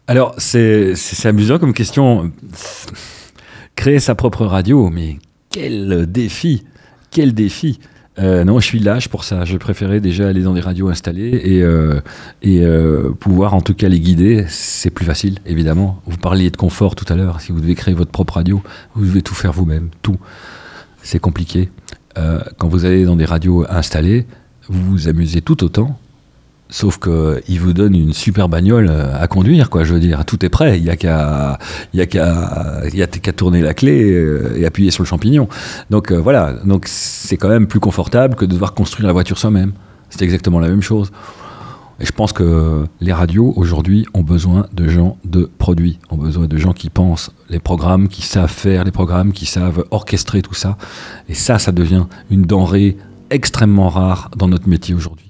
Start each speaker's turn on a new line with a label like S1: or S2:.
S1: Alors, c'est amusant comme question. Créer sa propre radio, mais quel défi! Quel défi! Non, je suis lâche pour ça. Je préférais déjà aller dans des radios installées et pouvoir en tout cas les guider. C'est plus facile, évidemment. Vous parliez de confort tout à l'heure. Si vous devez créer votre propre radio, vous devez tout faire vous-même, tout. C'est compliqué. Quand vous allez dans des radios installées, vous vous amusez tout autant. Sauf qu'ils vous donnent une super bagnole à conduire, quoi. Je veux dire, tout est prêt. Il y a qu'à tourner la clé et appuyer sur le champignon. Donc voilà. Donc c'est quand même plus confortable que de devoir construire la voiture soi-même. C'est exactement la même chose. Et je pense que les radios aujourd'hui ont besoin de gens de produits, ont besoin de gens qui pensent les programmes, qui savent faire les programmes, qui savent orchestrer tout ça. Et ça devient une denrée extrêmement rare dans notre métier aujourd'hui.